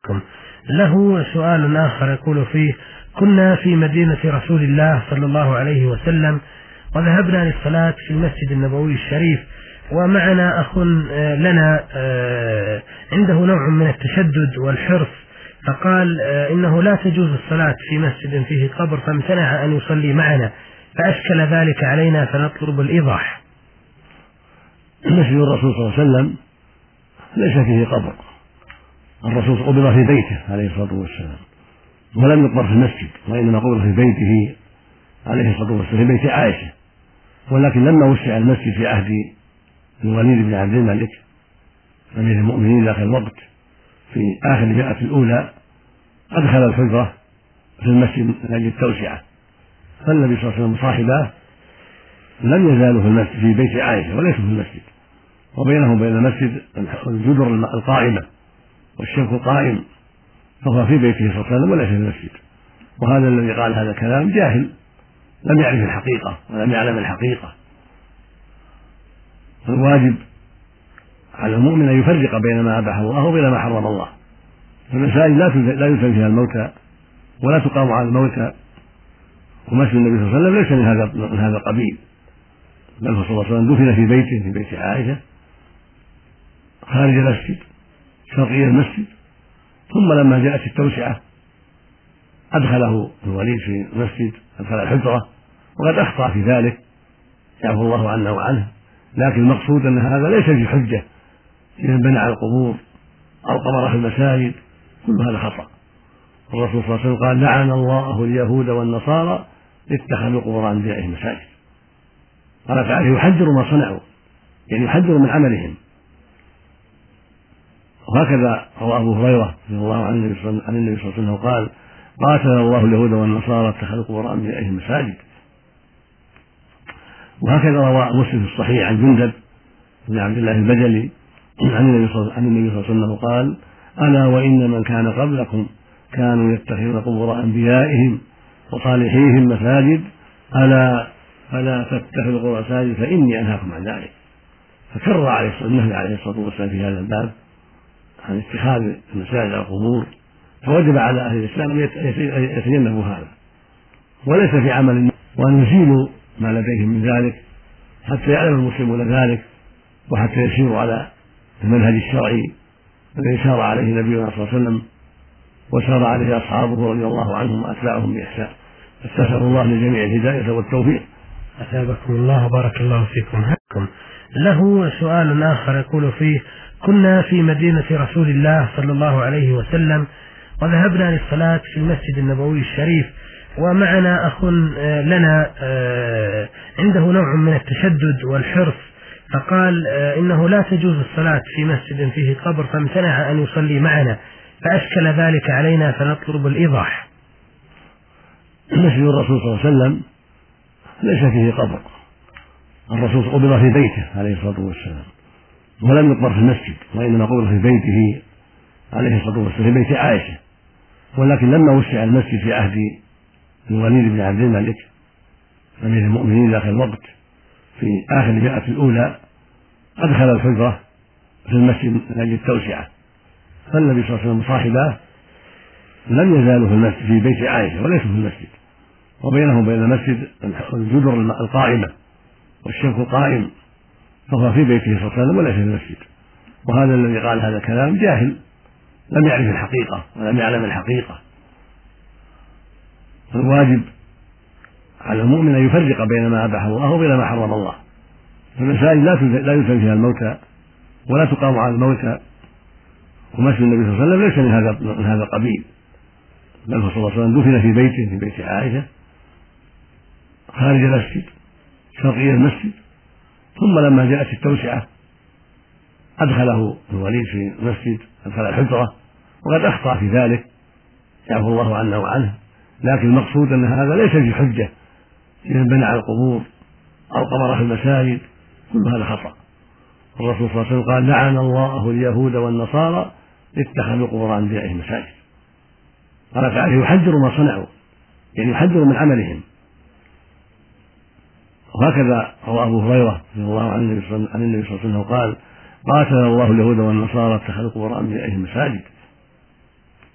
حياكم. له سؤال آخر يقول فيه: كنا في مدينة رسول الله صلى الله عليه وسلم وذهبنا للصلاة في المسجد النبوي الشريف، ومعنا أخ لنا عنده نوع من التشدد والحرص، فقال إنه لا تجوز الصلاة في مسجد فيه قبر، فامتنع أن يصلي معنا، فأشكل ذلك علينا فنطلب الإيضاح. مسجد الرسول صلى الله عليه وسلم ليس فيه قبر، الرسول قبر في بيته عليه الصلاة والسلام ولم يقبر في المسجد، وإنما قبر في بيته عليه الصلاة والسلام في بيت عائشة، ولكن لما وسع المسجد في عهد الوليد بن عبد الملك أمير المؤمنين ذاك الوقت في آخر المئة الأولى أدخل الحجرة في المسجد من أجل التوسعة، فالنبي صلى الله عليه وسلم وصاحباه لم يزالوا في المسجد في بيت عائشة وليسوا في المسجد، وبينهم وبين المسجد الجدر القائمة والشبك القائم، فهو في بيته صلى الله عليه وسلم وليس في المسجد. وهذا الذي قال هذا الكلام جاهل لم يعرف الحقيقة ولم يعلم الحقيقة. فالواجب على المؤمن أن يفرق بين ما أباح الله وبين ما حرم الله. فالمساجد لا يدفن فيها الموتى ولا تقام على الموتى، ومسجد النبي صلى الله عليه وسلم ليس من هذا القبيل، بل صلى الله عليه وسلم دفن في بيته في بيت عائشة خارج المسجد شرقي المسجد، ثم لما جاءت التوسعة أدخله الوليد في المسجد، أدخل الحجرة، وقد أخطأ في ذلك يعفو الله عنه وعنه، لكن المقصود أن هذا ليس في حجة لمن بنى على القبور أو قبر في المساجد، كل هذا خطأ. الرسول صلى الله عليه وسلم قال: لعن الله اليهود والنصارى اتخذوا قبور أنبيائهم مساجد. قال تعالى: يحذر ما صنعوا، يعني يحذر من عملهم. وهكذا روى أبو هريرة رضي الله عنه عن النبي صلى الله عليه وسلم قال: قاتل الله اليهود والنصارى اتخذوا قبور أنبيائهم مساجد. وهكذا روى مسلم في الصحيح عن جندب بن عبد الله البجلي عن النبي صلى الله عليه وسلم قال: ألا وإن من كان قبلكم كانوا يتخذون قبور أنبيائهم وصالحيهم مساجد، ألا فلا تتخذوا قبور مساجد فإني أنهاكم عن ذلك. فكرر عليه الصلاة والسلام في هذا الباب عن اتخاذ المساجد على القبور، فوجب على أهل الإسلام أن يتجنبوا هذا، وليس في عمل وأن يزيلوا ما لديهم من ذلك حتى يعلم المسلمون ذلك، وحتى يسيروا على المنهج الشرعي الذي سار عليه نبينا صلى الله عليه وسلم وسار عليه أصحابه رضي الله عنهم وأتباعهم بإحسان. أسأل الله للجميع الهداية والتوفيق. أثابكم الله وبارك الله فيكم. له سؤال آخر يقول فيه: كنا في مدينة رسول الله صلى الله عليه وسلم وذهبنا للصلاة في المسجد النبوي الشريف، ومعنا أخ لنا عنده نوع من التشدد والحرص، فقال إنه لا تجوز الصلاة في مسجد فيه قبر، فامتنع أن يصلي معنا، فأشكل ذلك علينا فنطلب الإيضاح. مسجد الرسول صلى الله عليه وسلم ليس فيه قبر، الرسول قبر في بيته عليه الصلاة والسلام ولم يقبر في المسجد، وإنما قبر في بيته عليه الصلاة والسلام في بيت عائشة، ولكن لما وسع المسجد في عهد الوليد بن عبد الملك أمير المؤمنين ذاك الوقت في آخر المئة الأولى أدخل الحجرة في المسجد من أجل التوسعة، فالنبي صلى الله عليه وسلم وصاحباه لم يزالوا في المسجد في بيت عائشة وليسوا في المسجد، وبينهم وبين المسجد الجدر القائمة والشبك القائم، فهو في بيته صلى الله عليه وسلم وليس في المسجد. وهذا الذي قال هذا الكلام جاهل لم يعرف الحقيقة ولم يعلم الحقيقة. فالواجب على المؤمن أن يفرق بين ما أباح الله وبين ما حرم الله. فالمساجد لا يدفن فيها الموتى ولا تقام على الموتى، ومسجد النبي صلى الله عليه وسلم ليس من هذا القبيل، بل صلى الله عليه وسلم دفن في بيته في بيت عائشة خارج المسجد شرقي المسجد، ثم لما جاءت التوسعة أدخله الوليد في المسجد، أدخل الحجرة، وقد أخطأ في ذلك يعفو الله عنه وعنه، لكن المقصود أن هذا ليس في حجة لمن بنى على القبور أو قبر في المساجد، كل هذا خطأ. الرسول صلى الله عليه وسلم قال: لعن الله اليهود والنصارى اتخذوا قبور أنبيائهم مساجد. قال تعالى: يحذر ما صنعوا، يعني يحذر من عملهم. وهكذا روى أبو هريرة رضي الله عنه عن النبي صلى الله عليه وسلم قال: قاتل الله اليهود والنصارى اتخذوا قبور أنبيائهم مساجد.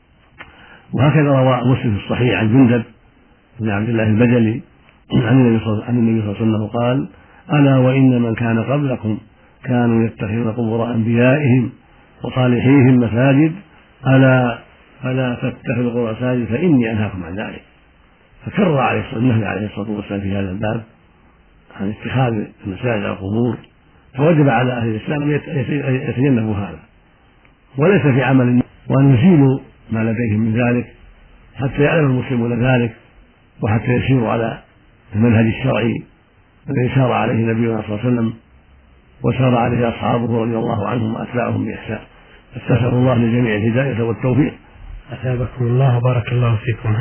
وهكذا روى مسلم في الصحيح عن جندب بن عبد الله البجلي عن النبي صلى الله عليه وسلم قال: ألا وإن من كان قبلكم كانوا يتخذون قبور أنبيائهم وصالحيهم مساجد، ألا فلا تتخذوا قبور مساجد فإني أنهاكم عن ذلك. فكرر عليه النهي عليه الصلاة والسلام في هذا الباب عن اتخاذ المساجد القبور، فوجب على أهل الإسلام أن يتجنبوا هذا، وليس في عمل وأن يزيلوا ما لديهم من ذلك حتى يعلم المسلمون ذلك، وحتى يسيروا على المنهج الشرعي الذي سار عليه نبينا صلى الله عليه وسلم وسار عليه أصحابه رضي الله عنهم وأتباعهم بإحسان. أسأل الله للجميع الهداية والتوفيق. أثابكم الله وبارك الله فيكم.